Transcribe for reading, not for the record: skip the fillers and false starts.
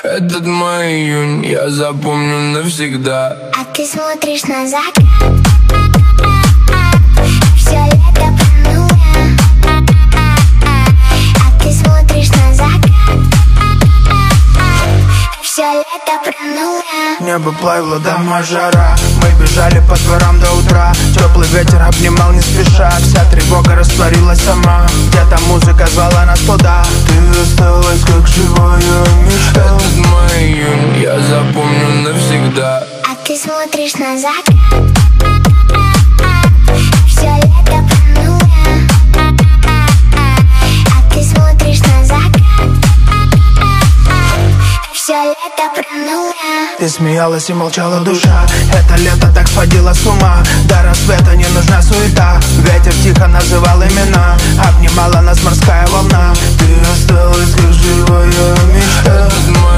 Этот мой июнь я запомню навсегда. А ты смотришь на закат, все лето про нуля. А ты смотришь на закат, все лето про нуля. Небо плавило, дома жара. Мы бежали по дворам до утра. Теплый ветер обнимал не спеша. Вся тревога растворилась сама. Где-то музыка звала нас туда. Ты осталась как живая мечта. Этот мой июнь я запомню навсегда. А ты смотришь на закат, все лето про нуля. А ты смотришь на закат, все лето про нуля. Ты смеялась и молчала душа. Это лето так сводило с ума. До рассвета не нужна суета. Ветер тихо называл имена. Обнимала нас морская волна. Ты осталась как живая мечта. Этот мой